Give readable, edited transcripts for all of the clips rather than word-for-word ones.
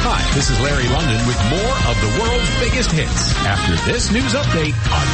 Hi, this is Larry London with more of the world's biggest hits after this news update on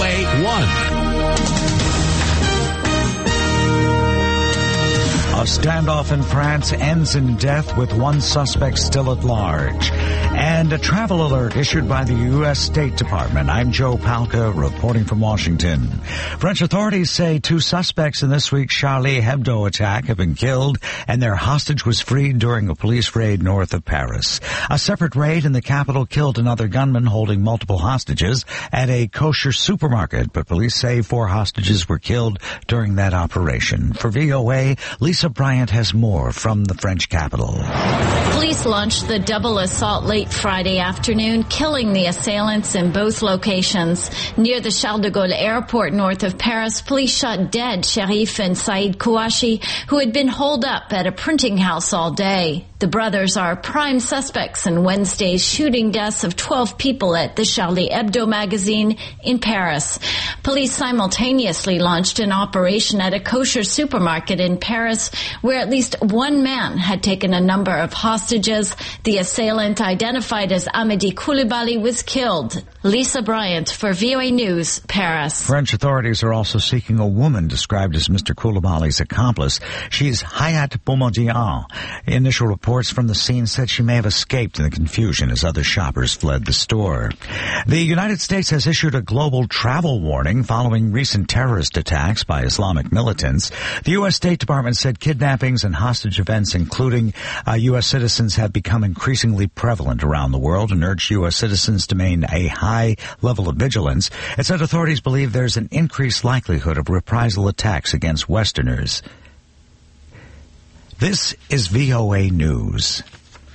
VOA1. A standoff in France ends in death with one suspect still at large. And a travel alert issued by the U.S. State Department. I'm Joe Palca reporting from Washington. French authorities say 2 suspects in this week's Charlie Hebdo attack have been killed and their hostage was freed during a police raid north of Paris. A separate raid in the capital killed another gunman holding multiple hostages at a kosher supermarket, but police say 4 hostages were killed during that operation. For VOA, Lisa Bryant has more from the French capital. Police launched the double assault late Friday afternoon, killing the assailants in both locations. Near the Charles de Gaulle airport north of Paris, police shot dead Sharif and Saeed Kouachi, who had been holed up at a printing house all day. The brothers are prime suspects in Wednesday's shooting deaths of 12 people at the Charlie Hebdo magazine in Paris. Police simultaneously launched an operation at a kosher supermarket in Paris where at least one man had taken a number of hostages. The assailant, identified as Amedy Coulibaly, was killed. Lisa Bryant for VOA News, Paris. French authorities are also seeking a woman described as Mr. Coulibaly's accomplice. She's Hayat Boumediene. Initial reports from the scene said she may have escaped in the confusion as other shoppers fled the store. The United States has issued a global travel warning following recent terrorist attacks by Islamic militants. The U.S. State Department said kidnappings and hostage events, including U.S. citizens, have become increasingly prevalent around the world and urged U.S. citizens to maintain a high level of vigilance. It said authorities believe there's an increased likelihood of reprisal attacks against Westerners. This is VOA News.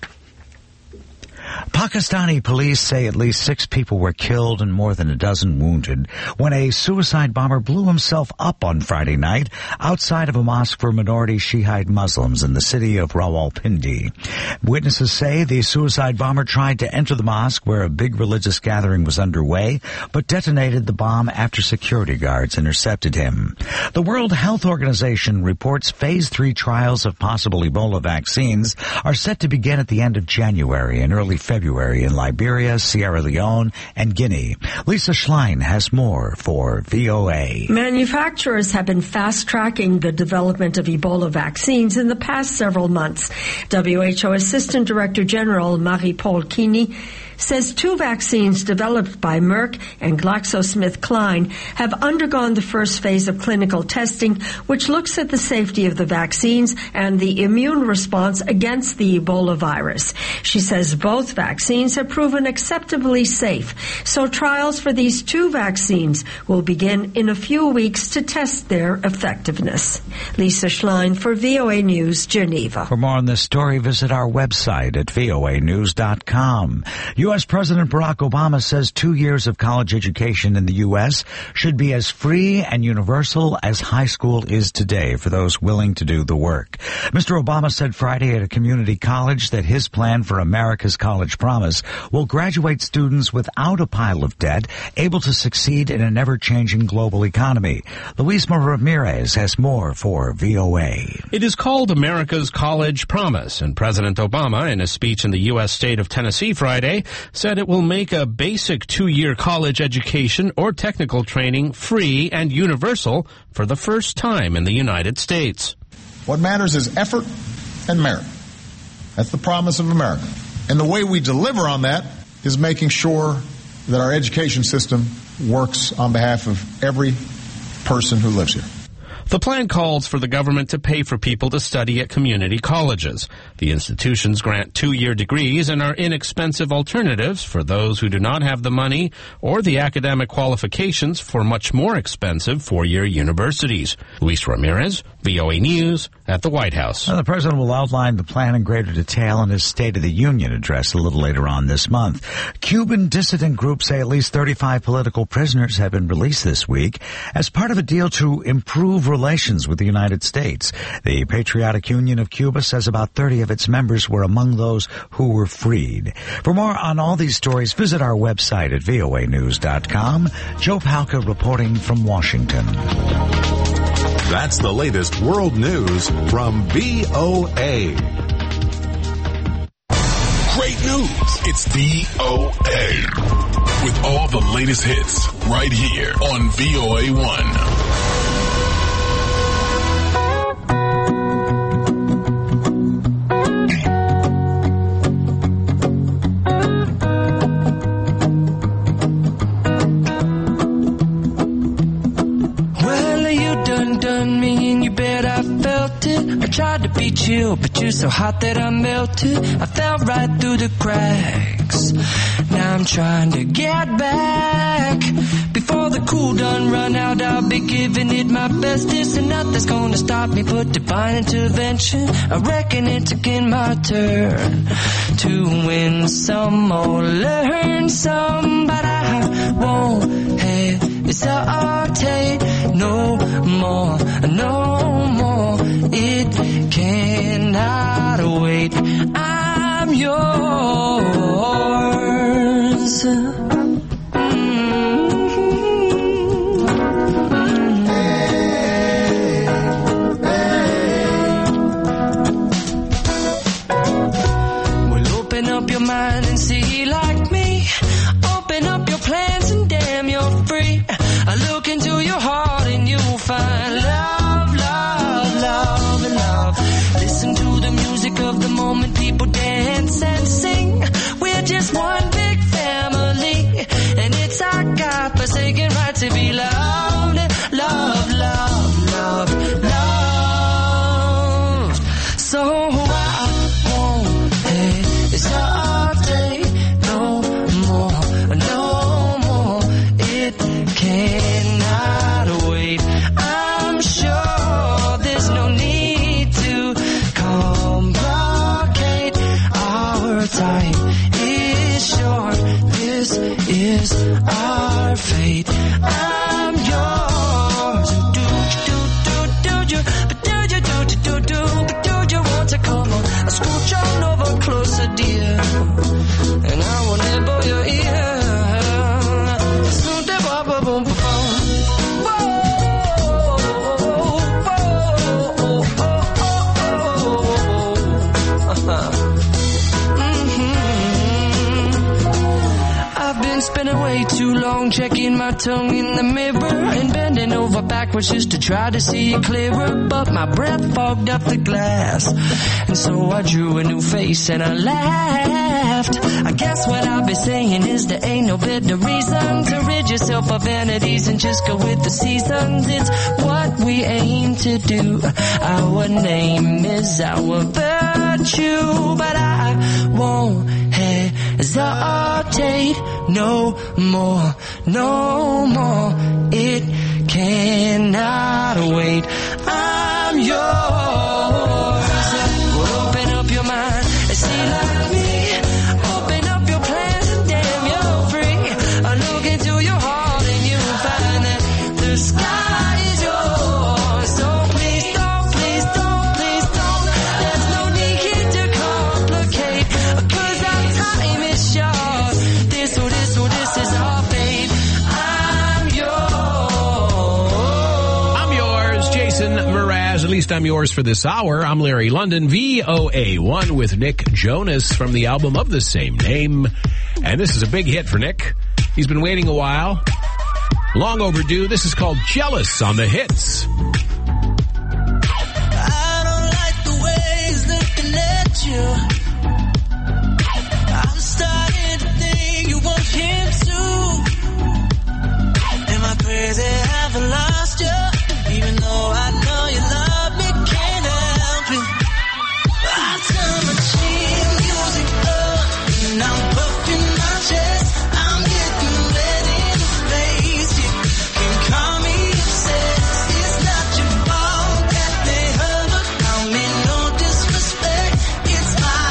Pakistani police say at least 6 people were killed and more than a dozen wounded when a suicide bomber blew himself up on Friday night outside of a mosque for minority Shiite Muslims in the city of Rawalpindi. Witnesses say the suicide bomber tried to enter the mosque where a big religious gathering was underway, but detonated the bomb after security guards intercepted him. The World Health Organization reports Phase 3 trials of possible Ebola vaccines are set to begin at the end of January and early February in Liberia, Sierra Leone, and Guinea. Lisa Schlein has more for VOA. Manufacturers have been fast-tracking the development of Ebola vaccines in the past several months. WHO Assistant Director General Marie-Paule Kini says 2 vaccines developed by Merck and GlaxoSmithKline have undergone the first phase of clinical testing, which looks at the safety of the vaccines and the immune response against the Ebola virus. She says both vaccines have proven acceptably safe, so trials for these 2 vaccines will begin in a few weeks to test their effectiveness. Lisa Schlein for VOA News, Geneva. For more on this story, visit our website at voanews.com. U.S. President Barack Obama says 2 years of college education in the U.S. should be as free and universal as high school is today for those willing to do the work. Mr. Obama said Friday at a community college that his plan for America's College Promise will graduate students without a pile of debt, able to succeed in an ever-changing global economy. Luis Ramirez has more for VOA. It is called America's College Promise, and President Obama, in a speech in the U.S. state of Tennessee Friday, said it will make a basic 2-year college education or technical training free and universal for the first time in the United States. What matters is effort and merit. That's the promise of America. And the way we deliver on that is making sure that our education system works on behalf of every person who lives here. The plan calls for the government to pay for people to study at community colleges. The institutions grant 2-year degrees and are inexpensive alternatives for those who do not have the money or the academic qualifications for much more expensive 4-year universities. Luis Ramirez, VOA News, at the White House. The president will outline the plan in greater detail in his State of the Union address a little later on this month. Cuban dissident groups say at least 35 political prisoners have been released this week as part of a deal to improve relations with the United States. The Patriotic Union of Cuba says about 30 of its members were among those who were freed. For more on all these stories, visit our website at voanews.com. Joe Palca reporting from Washington. That's the latest world news from VOA. great news. It's VOA. With all the latest hits right here on VOA1. Tried to be chill, but you're so hot that I melted. I fell right through the cracks. Now I'm trying to get back. Before the cool done run out, I'll be giving it my bestest, and nothing's gonna stop me but divine intervention. I reckon it's again my turn to win some or learn some, but I won't hesitate no more, no more. It cannot wait. I'm yours. Well, open up your mind and see like me. Open up your plans and damn, you're free. I look into your heart and you'll find love, love, love, and love. Listen to the music of the moment, people dance and sing. We're just one big family, and it's our God-forsaken right to be loved, love, love, love, love. So I won't hesitate no more, no more. It cannot wait. I'm sure there's no need to complicate. Our time is short. This is our fate. I'm yours. Do you want to come on? Scooch on over closer, dear, and I will nibble your ear. Spending way too long checking my tongue in the mirror and bending over backwards just to try to see it clearer, but my breath fogged up the glass, and so I drew a new face and I laughed. I guess what I'll be saying is there ain't no better reason to rid yourself of vanities and just go with the seasons. It's what we aim to do. Our name is our virtue, but I won't hesitate no more, no more. It cannot wait. I'm yours. Open up your mind and see like me. Open up your plans and damn, you're free. I look into your heart and you'll find that the sky is yours. So please don't, please don't, please don't. There's no need here to complicate, 'cause our time is short. This is our fate. I'm yours. Jason Mraz, at least I'm yours for this hour. I'm Larry London, VOA1 with Nick Jonas from the album of the same name. And this is a big hit for Nick. He's been waiting a while. Long overdue. This is called Jealous on the Hits. I don't like the way he's looking at you. I'm starting to think you want him too. Am I crazy? Have I lost you? Even though I know you love me, can't help it. I turn my cheap music up, and I'm puffing my chest. I'm getting ready to face it. Can call me obsessed. It's not your fault that they hurt, but I mean no disrespect. It's my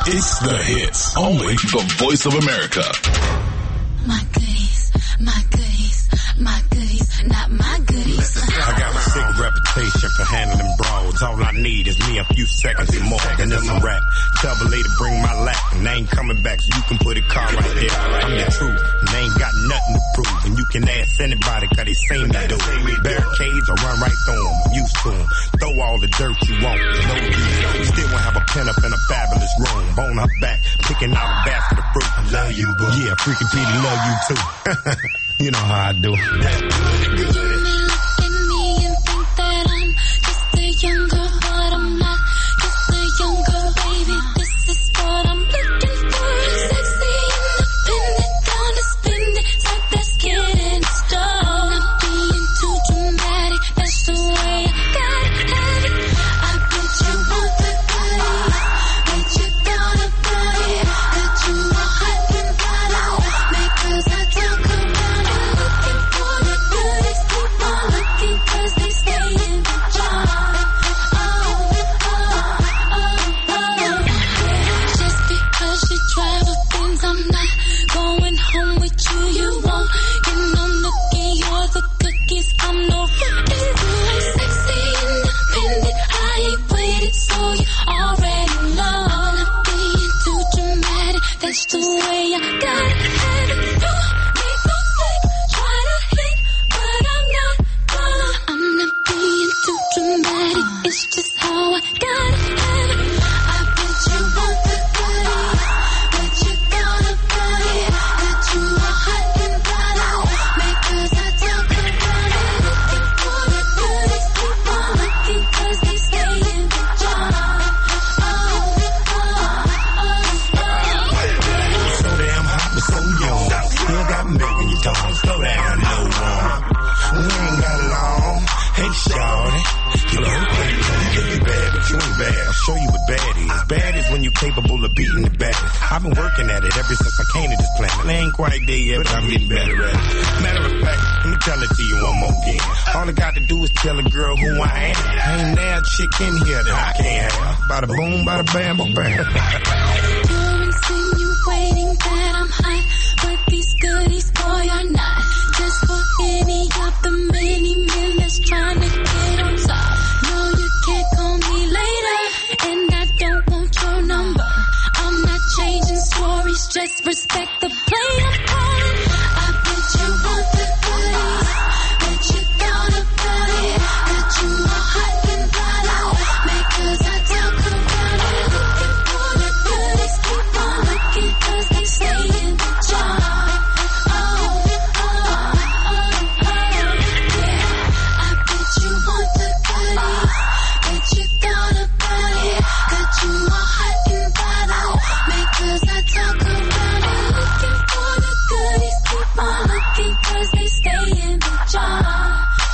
It's the hits. Only the Voice of America. My goodies, my goodies, my goodies, not my goodies. I got a sick reputation for handling brawls. All I need is me a few seconds and more, and it's a rap. Tell the lady bring my lap, and they ain't coming back, so you can put a car right there. I'm the truth, and they ain't got nothing to prove. And you can ask anybody, cause they seen me do. Barricades, I run right through them, I'm used to them. Throw all the dirt you want, no use. We still won't have a pen up in a fabulous room. Bone her back, picking out a basket of fruit. I love you, boo. Yeah, freaking Petey love you too. You know how I do. You may look at me and think that I'm just a young girl, but I'm not just a young girl, baby. This is what I'm looking for. Sexy, independent, down to spend it, type that's getting started. Not being too dramatic, that's the way I gotta have it. I bet you want the goodies, bet you thought about it. Got you all hot and bothered, because I talk about it. Looking for the goodies, keep on looking, cause they stay in the jar. Just because you travel things, I'm not going home with you. You won't get no nookie, you're the cookies, I'm no rookie. I'm sexy, independent, I ain't waited, so you already know. I'm not being too dramatic, that's the way I gotta have it. You make no fake, try to hit, but I'm not gonna. I'm not being too dramatic, it's just how I gotta have it. I bet you want the goodies, bet you thought about it. Got you all hot and bothered, because I talk about it. Looking for the goodies, keep on looking, cause they stay in the jar. So damn hot but so young. Still got me making you talk. Slow down, no one. We ain't got long. Hey, shawty. You know, you bad, but you ain't bad. I'll show you what bad is. Bad is when you're capable of beating the baddest. I've been working at it ever since I came to this planet. I ain't quite there yet, but I'm getting better at it. Matter of fact, let me tell it to you one more again. All I got to do is tell a girl who I am. Ain't there a chick in here that I can't have. Bada boom, bada bam, bam, bam. You're insinuating that I'm hot, but these goodies, boy, are not. Just for any of the many men that's trying to get on top. No, you can't call me later, and I don't want your number. I'm not changing stories, just respect the play I'm calling. I bet you want the goodies, bet you thought about it. Got you all hot and bothered, because I talk about it. Looking for the goodies, keep on looking, cause they stay in the jar. I bet you want the goodies, bet you thought about it. Got you all hot and bothered, because I talk about it. Looking for the goodies, keep on looking, cause they stay in the jar.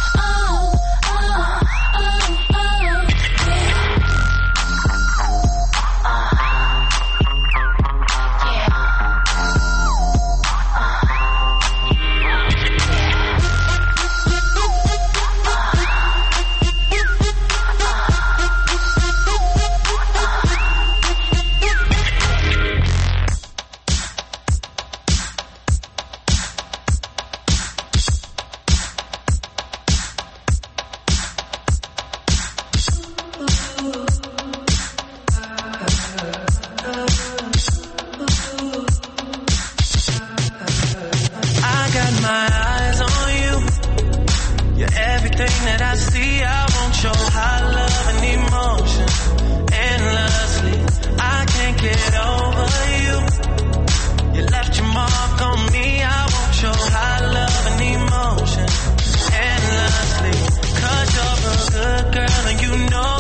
I got my eyes on you. You're everything that I see. I want your high love and emotion endlessly. I can't get over you. You left your mark on me. I want your high love and emotion endlessly. Cause you're a good girl and you know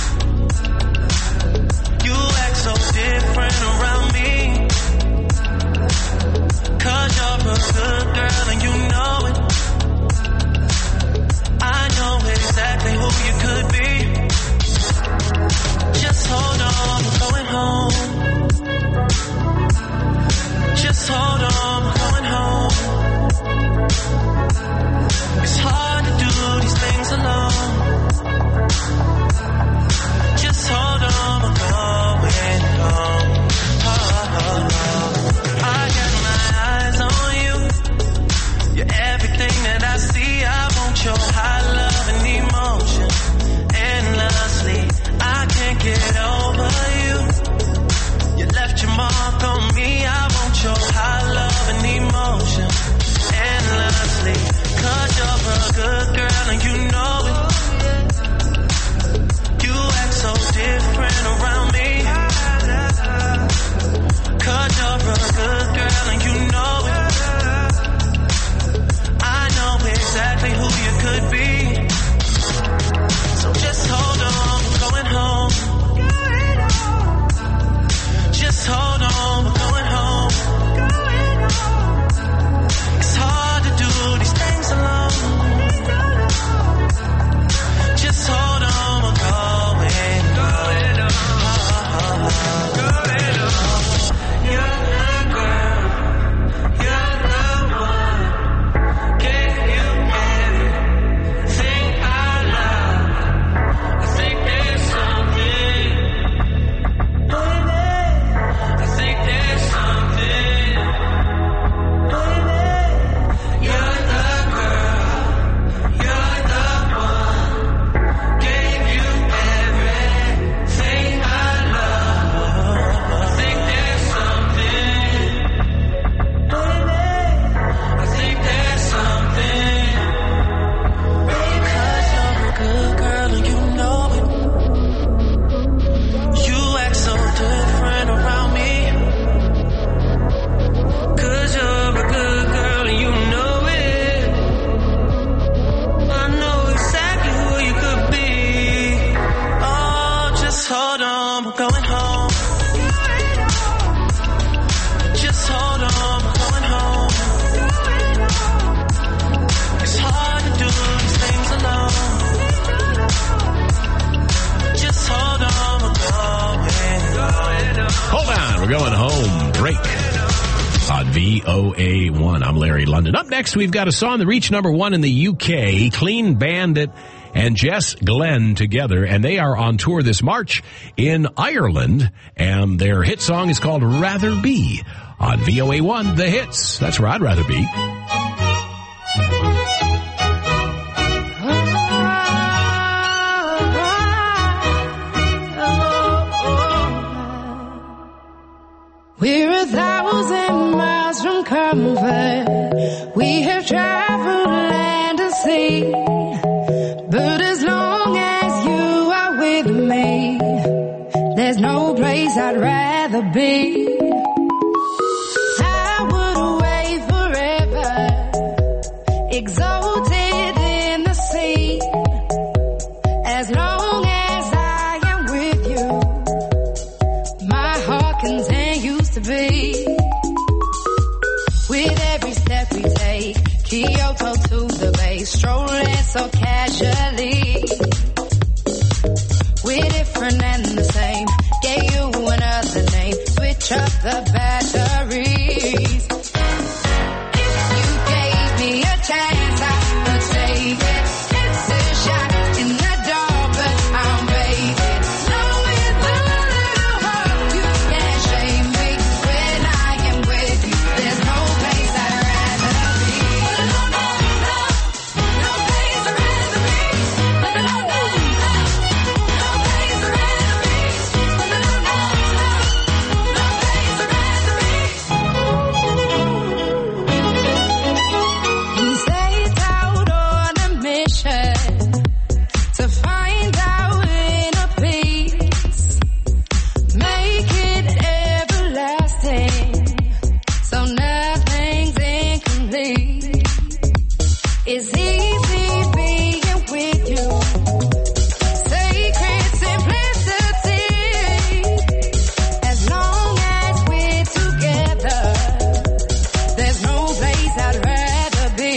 it. You act so different around me. Cause you're a good girl and you know it. I know exactly who you could be. Just hold on, we're going home. Just hold on, we're going home. VOA1. I'm Larry London. Up next, we've got a song that reached number 1 in the UK, Clean Bandit and Jess Glenn together, and they are on tour this March in Ireland, and their hit song is called Rather Be on VOA1, The Hits. That's where I'd rather be. We're 1,000 miles from comfort. We have traveled land and sea. But as long as you are with me, there's no place I'd rather be. I would away forever, exalted in the sea. As long as I am with you, my heart continues to beat. With every step we take, Kyoto to the bay, strolling so casually. We're different and the same, gave you another name, switch up the batteries. If you gave me a chance, I would take it. It's a shot in the dark, but I'll make it. Knowing the little hope, you can't shame me. When I am with you, there's no place I'd rather be. No place I'd rather be. No place I'd rather be. We set out on a mission to find our inner peace, make it everlasting, so nothing's incomplete. It's easy being with you, sacred simplicity. As long as we're together, there's no place I'd rather be.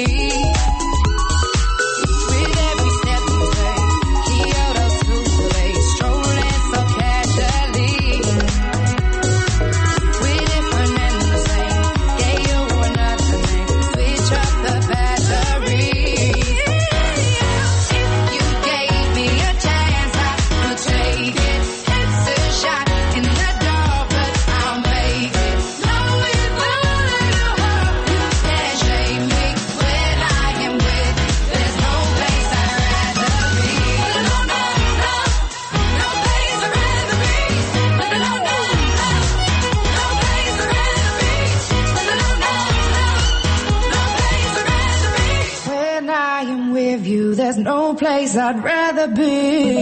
With every step we take, Kyoto to the bay, strolling so casually. We're different and the same, gave you another name, switch up the batteries. If you gave me a chance, I would take it. It's a shot in the dark, but I'll make it. Knowing the little hope, you can't shame me. When I am with you, there's no place I'd rather be. No place I'd rather be. No place I'd rather be. When I am with you, there's no place I'd rather be.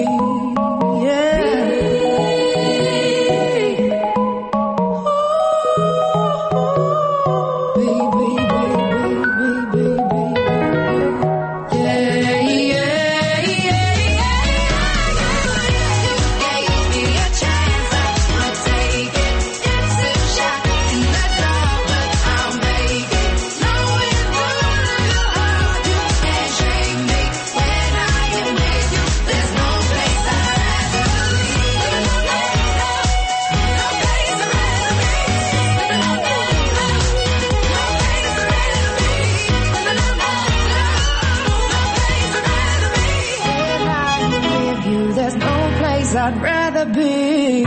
I'd rather be.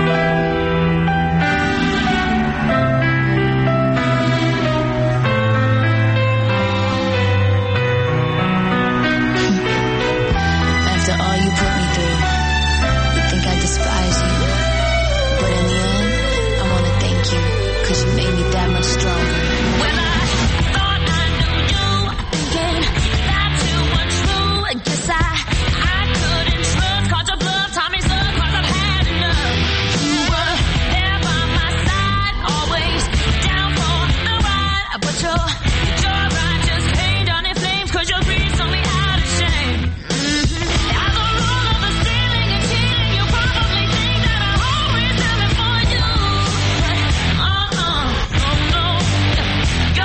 After all you put me through, you think I despise you. But in the end, I want to thank you, because you made me that much stronger. When I thought I knew you, thinking that you were true, I guess I couldn't trust, caught your bluff, taught me some, cause I've had enough. You were there by my side, always down for the ride, but your ride just came down in flames, cause your greed saw me out of shame. As a rule of the stealing and cheating, you probably think that I always have it for you. But, oh no.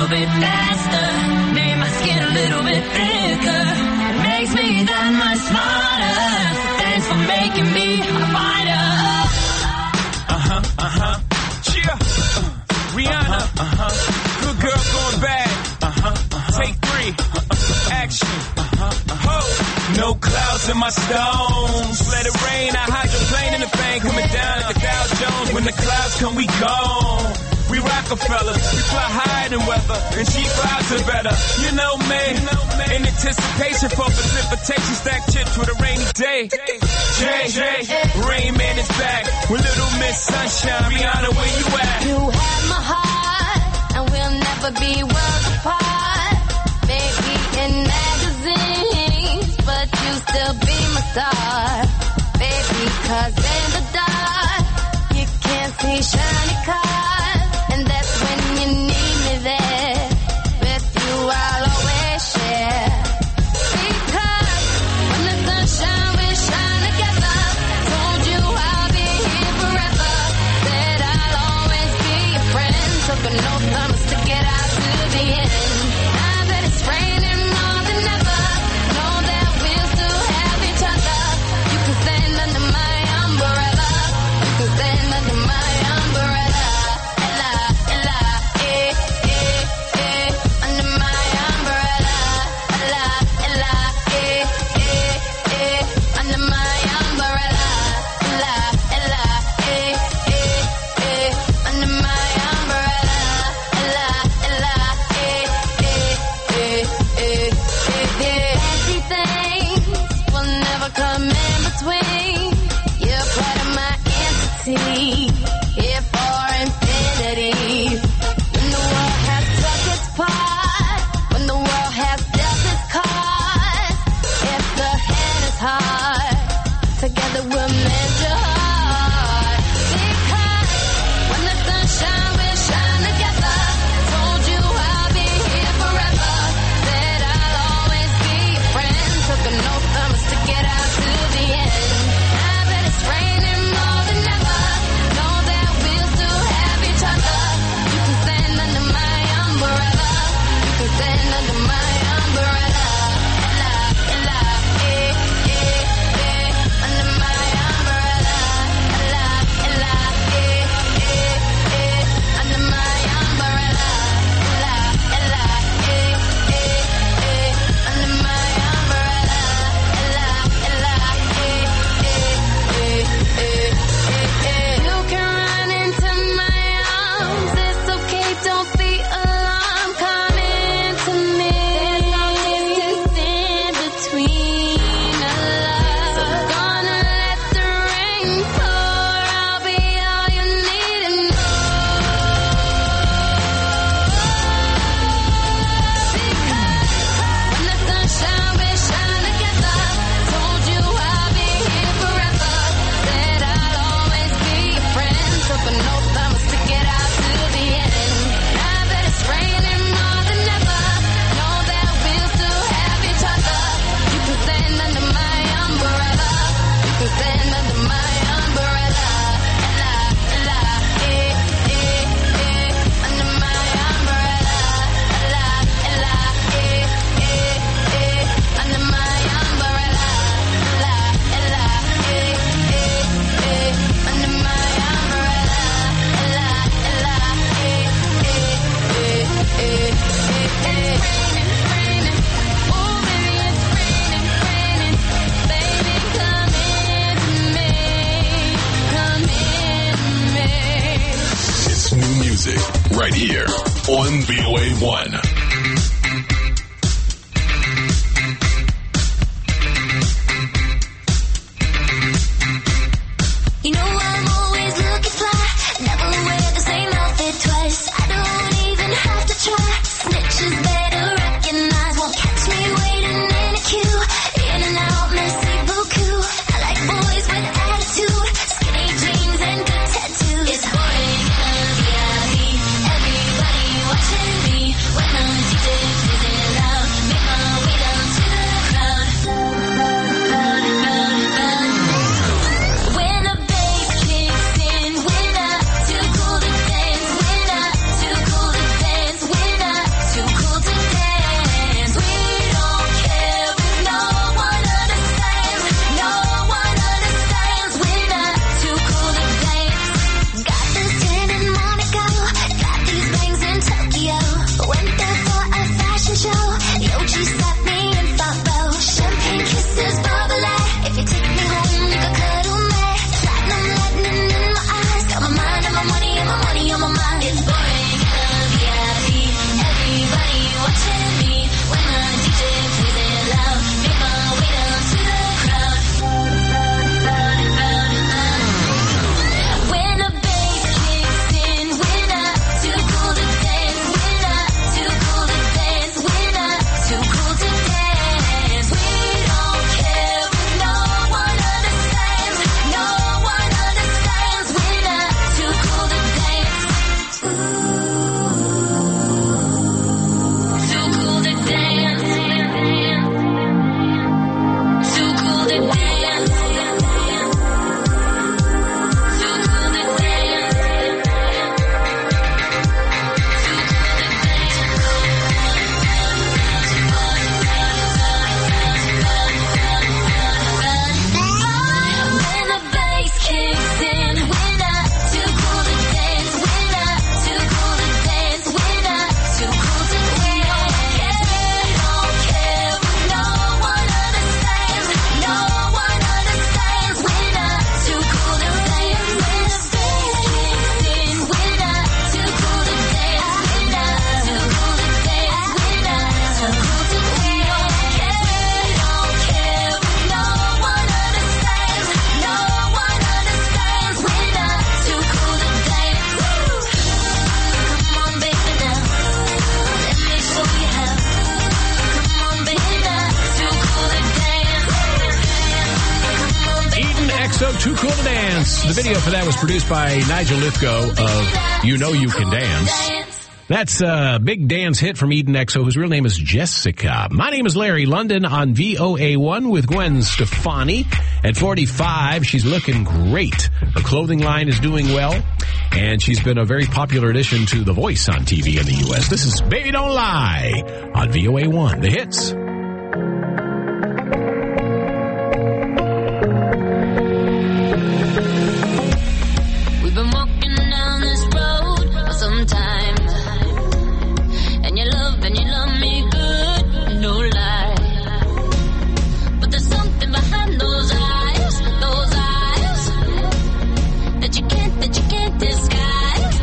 little bit faster, made my skin a little bit thicker. It makes me that much smarter. So thanks for making me a fighter. Cheer. Rihanna. Good girl going bad. Take 3. Action. Ho. No clouds in my stones. Let it rain. I hydroplane in the bank. Coming down like a Dow Jones. When the clouds come, we gone. We Rockefellers. We fly higher than weather. And cheap vibes are better. You know me. In anticipation for precipitation. Stack chips with a rainy day. Jay. Rain Man is back. With Little Miss Sunshine. Rihanna, where you at? You have my heart, and we'll never be worlds apart. Maybe in magazines, but you still be my star. Baby, 'cause in the dark, you can't see shiny cars. And that's when you need me there. With you, I'll always share. Because when the sunshine will shine together, told you I'll be here forever. Said I'll always be your friend. Took an oath, I'ma stick it out to the end. Now that it's raining more than ever, know that we'll still have each other. You can stand under my umbrella. You can stand under my umbrella. Ella, Ella, under my umbrella. Ella, Ella, under my umbrella. Ella, Ella, under my umbrella. Ella, Ella, everything will never come in between. You're part of my entity, here for infinity. When the world has took its part, when the world has dealt its cards, if the hand is hard, together we'll mend your heart. Because when the sunshine will shine together, told you I'll be here forever. Said I'll always be your friend. Took an oath, I'ma stick it out to the end. Now that it's raining more than ever, know that we'll still have each other. You can stand under my umbrella. You can stand under my umbrella. Ella, Ella, under my umbrella. Ella, Ella, under my umbrella. Ella, Ella, under my umbrella. Ella, Ella, you can run into my arms. It's okay, don't be alarmed. Come into me. There's no distance in between our love. So gonna let the rain pour. I'll be all you need to know. Because when the sunshine will shine together, told you I'll be here forever. Said I'll always be your friend. Took an oath, I'ma stick it out to the end. Now that it's raining more than ever, know that we'll still have each other. You can stand under my umbrella. You can stand under my umbrella. Ella, Ella, under my umbrella. Ella, Ella, under my umbrella. Ella, Ella, under my umbrella. Ella, Ella, it's raining. Oh, baby, it's raining. Baby, come into me. Come into me. It's new music right here on VOA1. You know I'm always looking fly. Never wear the same outfit twice. I don't even have to try. Snitches better recognize. Won't catch me waiting in a queue. In and out, merci beaucoup. I like boys with attitude. Skinny jeans and good tattoos. It's boring in a VIP. Everybody watching me when I'm episode, Too Cool to Dance. The video for that was produced by Nigel Lithgow of You Know You Can Dance. That's a big dance hit from Eden XO, whose real name is Jessica. My name is Larry London on VOA1 with Gwen Stefani. At 45, she's looking great. Her clothing line is doing well, and she's been a very popular addition to The Voice on TV in the U.S. This is Baby Don't Lie on VOA1, the hits. We've been walking down this road for some time, and you love me good, no lie. But there's something behind those eyes that you can't disguise.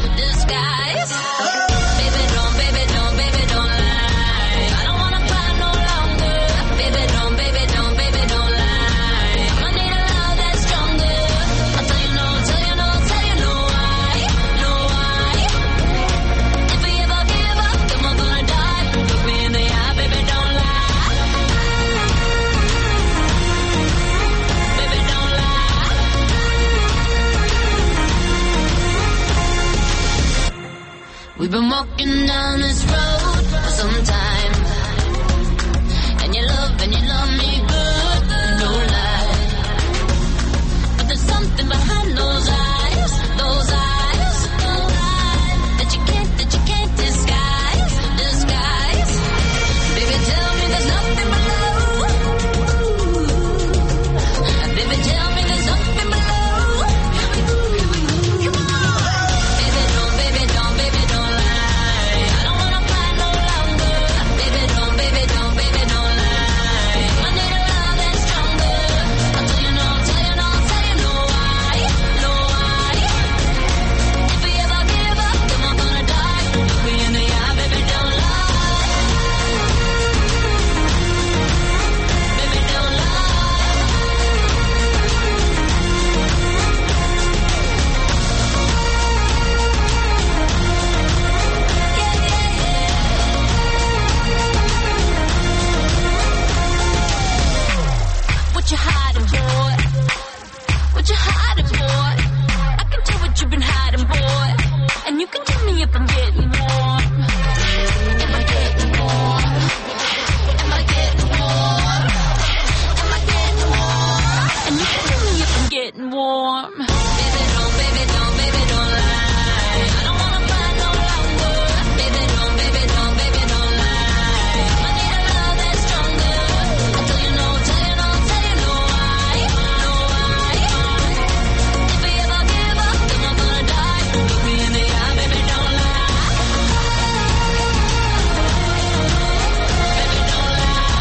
Baby don't lie. I don't wanna cry no longer. Baby don't lie. I need a love that's stronger. I'll tell you no why. If we ever give up, then we're gonna die. Look me in the eye, baby don't lie. Baby don't lie. We've been walking down this road for some time, and you love me good, no lie. But there's something behind those eyes that you can't disguise. Baby, tell me there's nothing below. Baby, tell me there's nothing below. Come on. Baby don't lie. I don't wanna cry no longer. Baby don't lie. I need a love that's stronger. I'll tell you no why. If we ever give up, then we're gonna die. Look me in the eye, baby don't lie. Baby don't What you hiding, boy? What you hiding, boy? I can tell what you've been hiding, boy. And you can tell me if I'm getting warm. Am I getting warm? Am I getting warm? Am I getting warm? And you can tell me if I'm getting warm. Baby don't lie. I don't wanna cry no longer. Baby don't lie. I need a love that's stronger. I'll tell you no why. If we ever give up, then we're gonna die. Look me in the eye, baby don't lie. Baby don't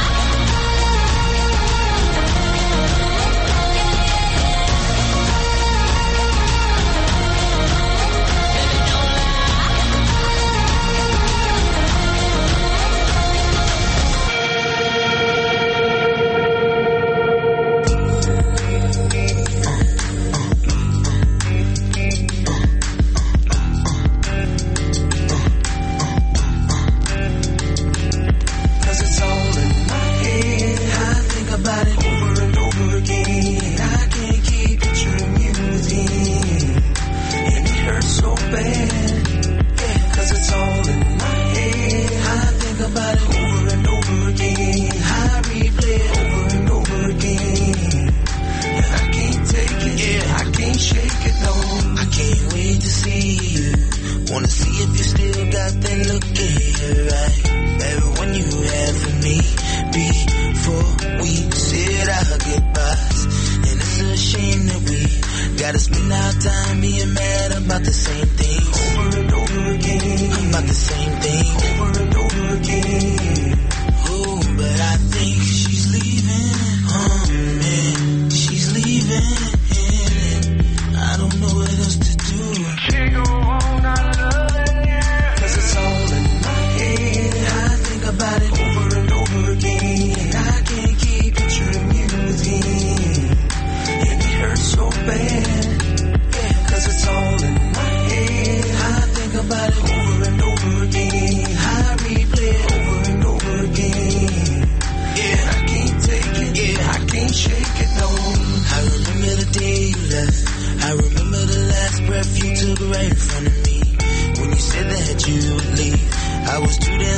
Cause it's all in my head. I think about it over and over again. I can't keep picturing you within, and it hurts so bad. Yeah, cause it's all in my head. I think about it over and over again. I replay it over and over again. And I can't take it. Yeah, I can't shake it, no. I can't wait to see you. Wanna see if you still got that look in your eye. Baby, when you had for me before we said our goodbyes. And it's a shame that we gotta spend our time being mad about the same thing over and over again. About the same thing over and over again. Oh, but I think she's leaving. Oh man, she's leaving. I don't know what else to do. Can't go on, I love it. Cause it's all in my head. I think about it over and over again. I can't keep picturing you within, and it hurts so bad. Yeah, cause it's all in my head. I think about it over and over again. I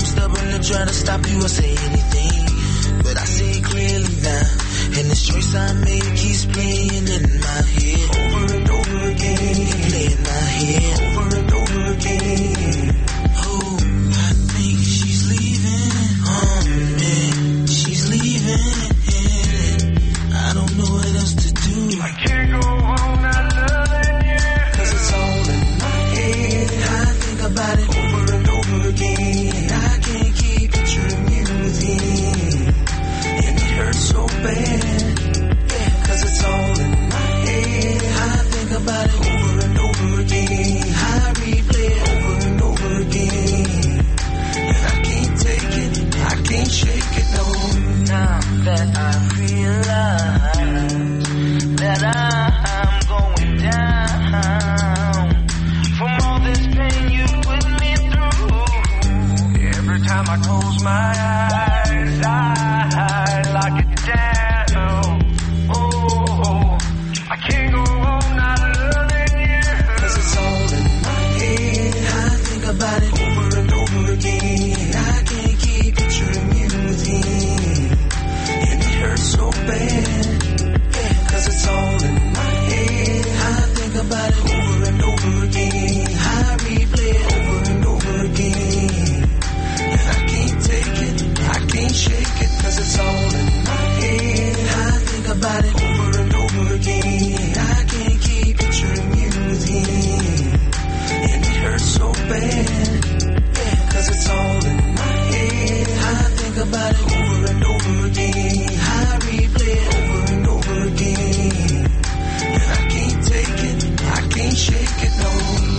I'm stubborn to try to stop you or say anything. But I see it clearly now. And this choice I made keeps playing in my head. Over and over again. Play in my head. Over and over again. Oh, I think she's leaving. Oh, man, she's leaving. I don't know what else to do. I can't go on not loving you. Cause it's all in my head. I think about it over and over again. I can't keep picturing you within. And it hurts so bad. Yeah, cause it's all in my head. I think about it over and over again. I replay it over and over again. And I can't take it, I can't shake it, no. Now that I realize that I'm going down from all this pain you put me through. Every time I close my eyes, I lock it down. Oh, I can't go on not loving you. Cause it's all in my head. I think about it over and over again. I can't keep picturing you within. And it hurts so bad. Yeah, cause it's all in my head. I think about it over and over again. I replay it over and over again. And I can't take it, I can't shake it, cause it's all in my head. I think about it over and over again. I can't keep picturing you within. And it hurts so bad. Yeah, cause it's all in my head. I think about it over and over again. I replay it over and over again. And I can't take it, I can't shake it, no.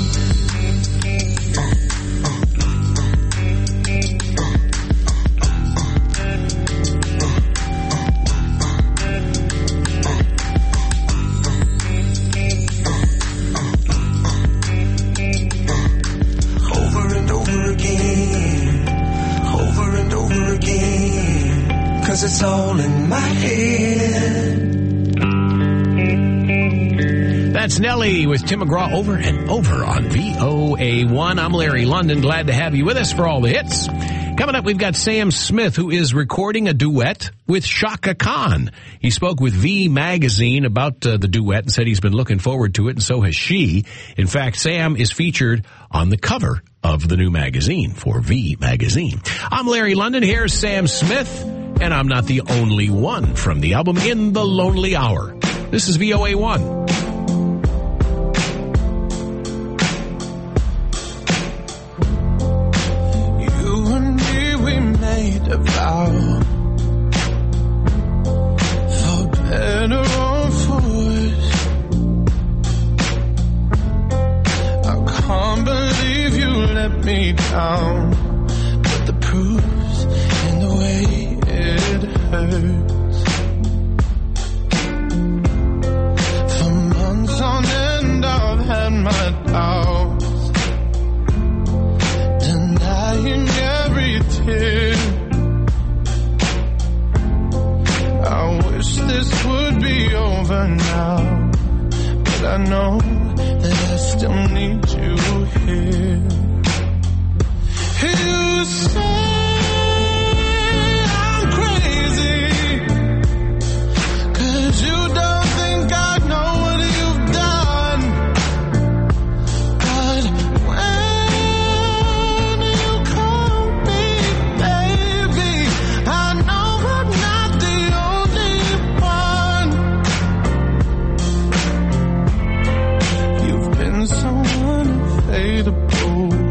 Over and over again. Over and over again. Cause it's all in my head. That's Nelly with Tim McGraw over and over on VOA1. I'm Larry London. Glad to have you with us for all the hits. Coming up, we've got Sam Smith, who is recording a duet with Chaka Khan. He spoke with V Magazine about the duet and said he's been looking forward to it, and so has she. In fact, Sam is featured on the cover of the new magazine for V Magazine. I'm Larry London. Here's Sam Smith, and I'm not the only one from the album In the Lonely Hour. This is VOA1. A vow for better or for worse. I can't believe you let me down, but the proof's in the way it hurts. For months on end I've had my doubts, denying every tear. I wish this would be over now, but I know that I still need you here. You say I'm crazy, 'cause you don't think I know what you've done. But when you call me baby, I know I'm not the only one. You've been so unavailable.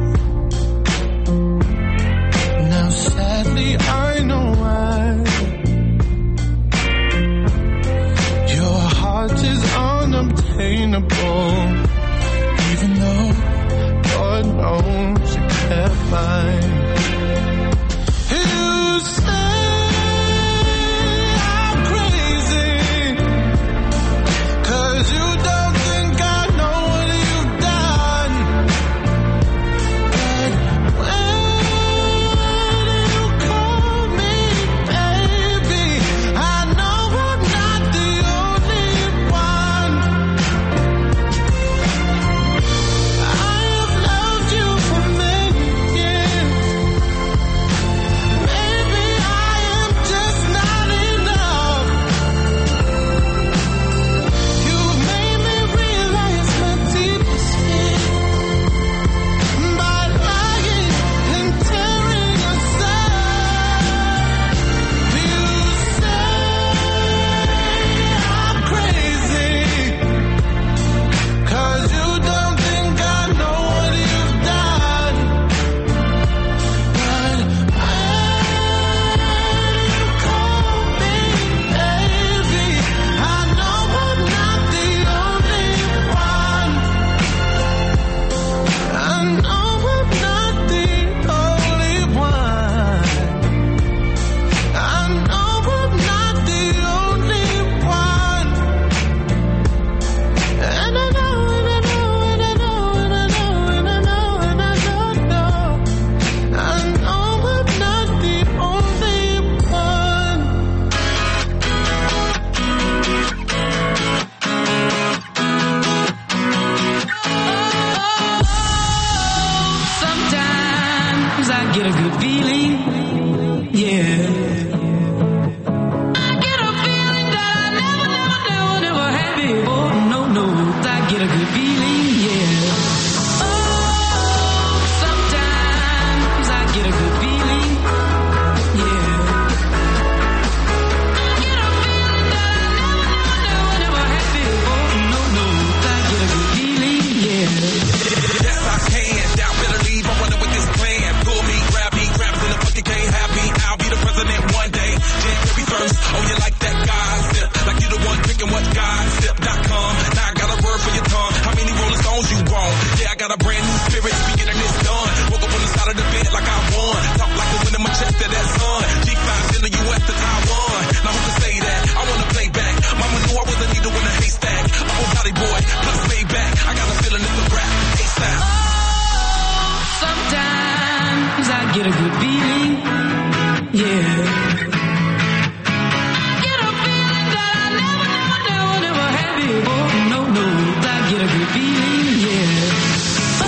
yeah. Get a feeling that I never had before. No, I get a good feeling, yeah. Oh,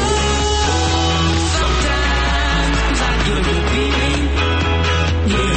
sometimes I get a good feeling, yeah.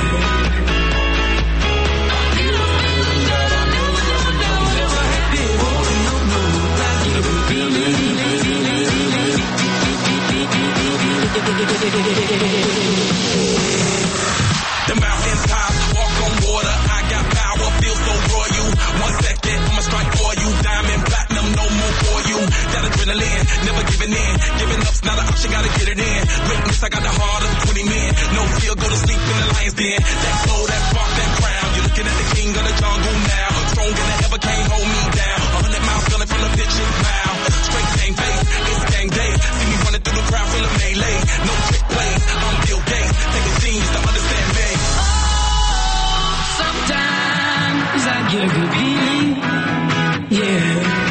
The mountains high, walk on water. I got power, feel so royal. 1 second, I'ma strike for you. Diamond, platinum, no more for you. That adrenaline, never giving in. Giving up's not an option, gotta get it in. Witness, I got the heart of 20 men. No fear, go to sleep in the lion's den. That flow, that spark, that crown. You're looking at the king of the jungle now. Stronger than ever, can't hold me down. 100 miles feeling from the pitching mile. Straight gang face, it's gang day. See me running through the crowd, full of melee. No trick plays, I'm Bill Gates. Take a genius to understand me. Sometimes I get a good feeling, yeah.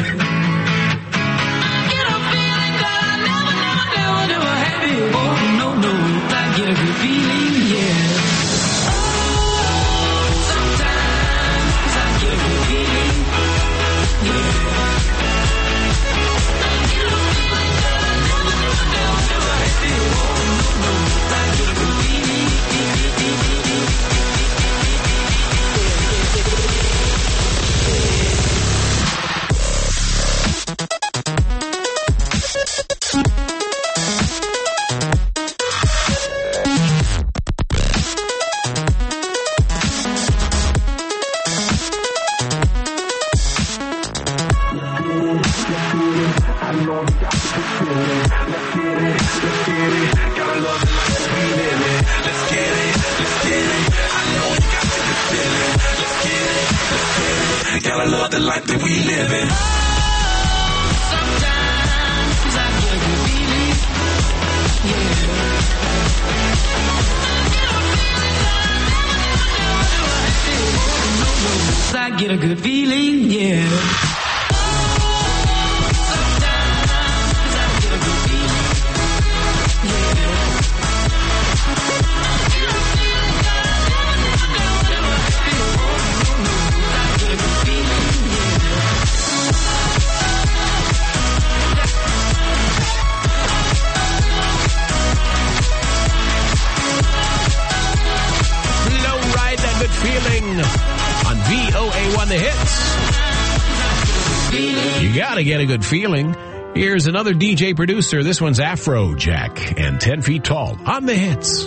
Get a feeling that I never had before. No, I get a good feeling, yeah. Sometimes I get a good feeling, yeah. Get a feeling that I never had before. No, I get a good feeling, gotta love the life that we live in. Sometimes I get a good feeling, yeah. I get a good feeling, yeah. Feeling on VOA1 The Hits. You gotta get a good feeling. Here's another DJ producer. This one's Afrojack and 10 Feet Tall on The Hits.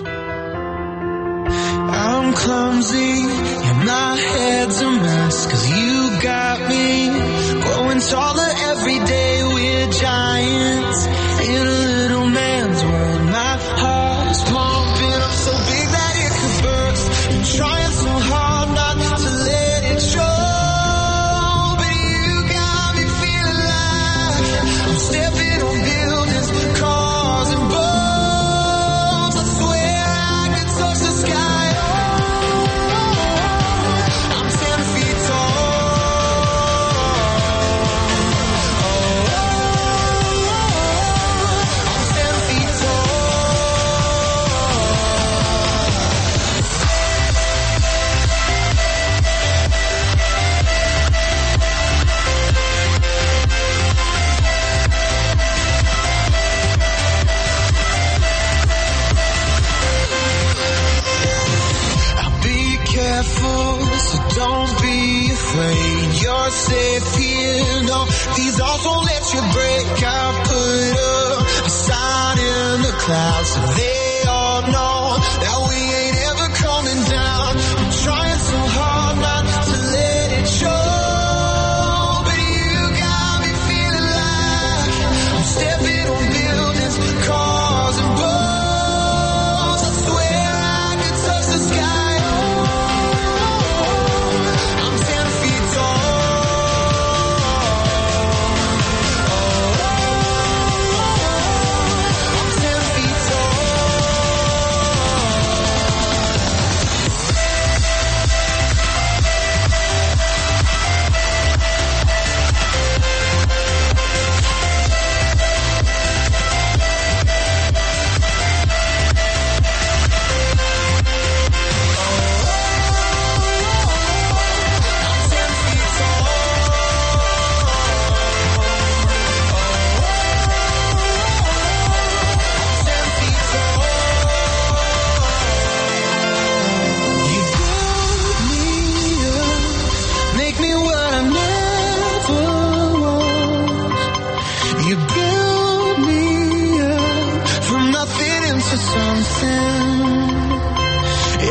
I'm clumsy and my head's a mess, 'cause you got me growing taller every day. We're giants in a little man's world. My heart's pumping up so big that it could burst. I'm trying so hard not to let it show, but you got me feeling like I'm stepping on buildings, cars and boats. I swear I could touch the sky. I'm 10 feet Don't be afraid, you're safe here. No, these walls won't let you break. I put up a sign in the clouds so they all know that we ain't ever coming down. I'm trying so hard not to let it show, but you got me feeling like I'm stepping on buildings, cars and boats. I swear I could touch the sky.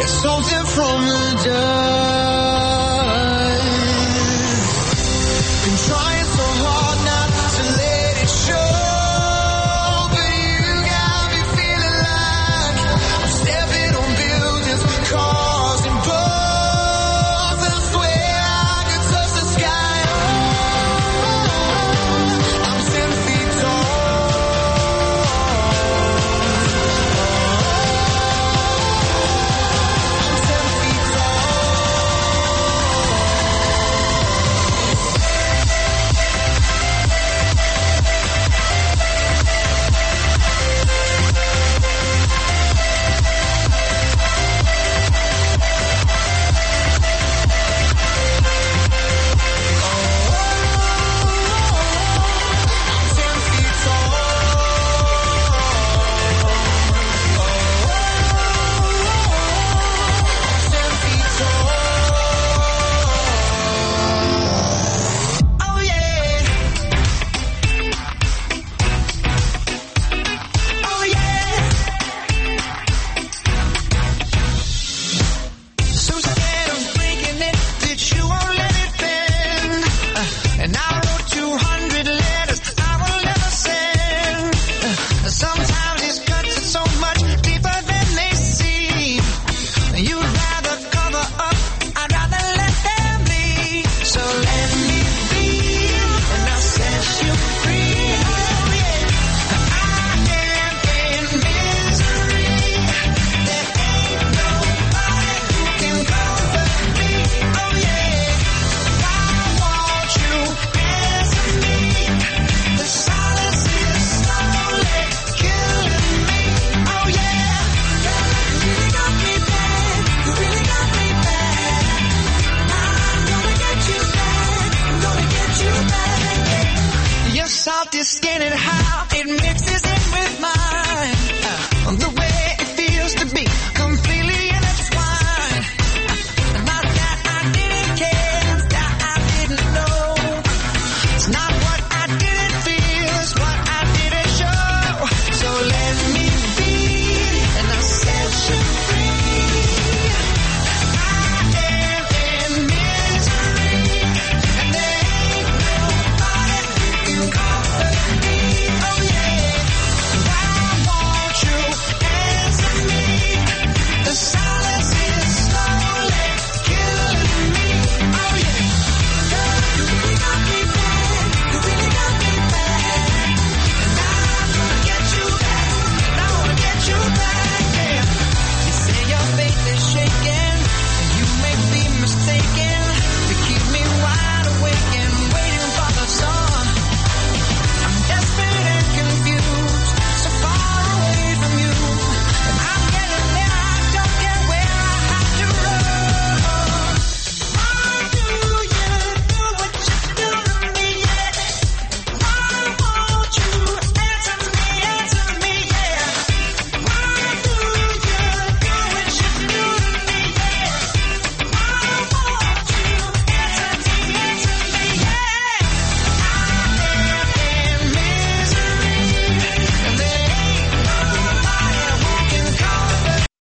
something from the dust.